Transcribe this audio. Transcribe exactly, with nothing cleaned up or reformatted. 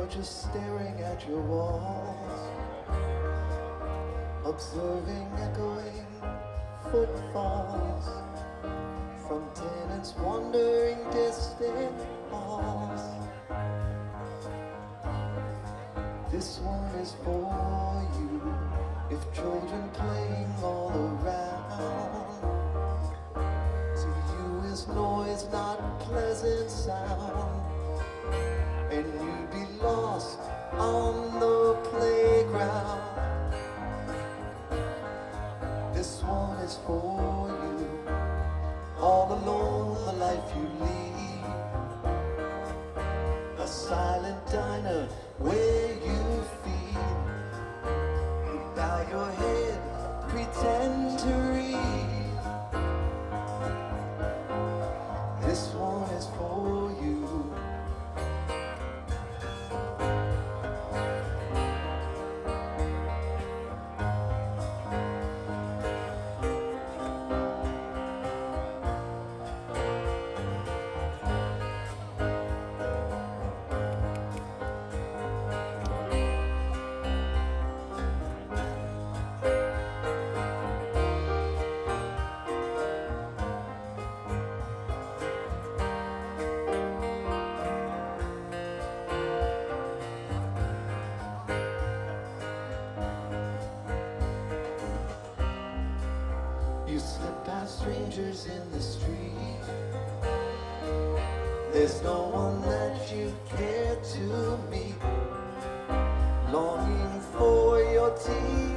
You're just staring at your walls, observing echoing footfalls from tenants wandering distant halls. This one is for you, if children playing all around. To you is noise not pleasant sound, and you'd be lost on the playground. This one is for you, all alone the life you lead, a silent diner where you feed. You bow your head, pretend to read. This one is for you. You slip past strangers in the street. There's no one that you care to meet, longing for your tea